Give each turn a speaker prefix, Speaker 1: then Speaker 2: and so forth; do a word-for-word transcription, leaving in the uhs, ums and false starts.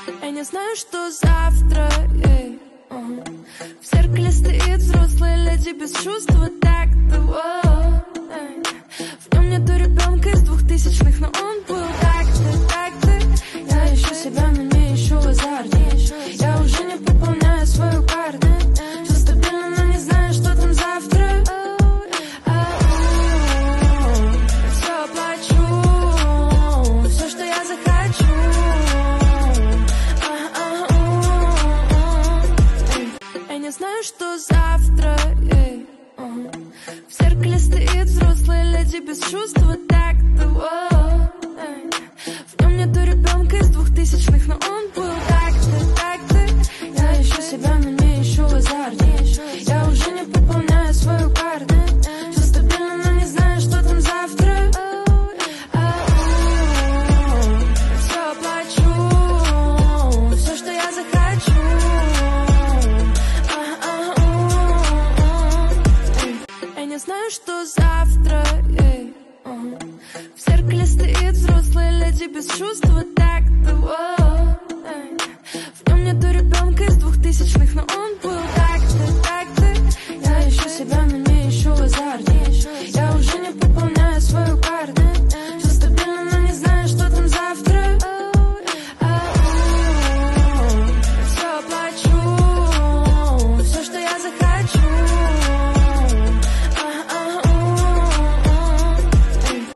Speaker 1: Я не знаю, что завтра, ей. Uh-huh. В зеркале стоит взрослая леди без чувства так-то, в нем нету ребенка из двухтысячных, но он был так-то, так-то. Я ищу себя, но не ищу азарт. Я уже не пополняю свою карту. Все стабильно, но не знаю, что там завтра. Все оплачу, все, что я захочу. Я не знаю, что завтра, ей. Uh-huh. В зеркале стоит взрослая леди без чувства так-то, в нем нету ребенка из двухтысячных, но он был так-то, так-то. Я ищу себя, но не ищу азарт. Я уже не пополняю свою карту. Все стабильно, но не знаю, что там завтра. Все оплачу, все, что я захочу. Я не знаю, что завтра, ей. Uh-huh. В зеркале стоит взрослая леди без чувства так-то, в нем нету ребенка из двухтысячных, но он был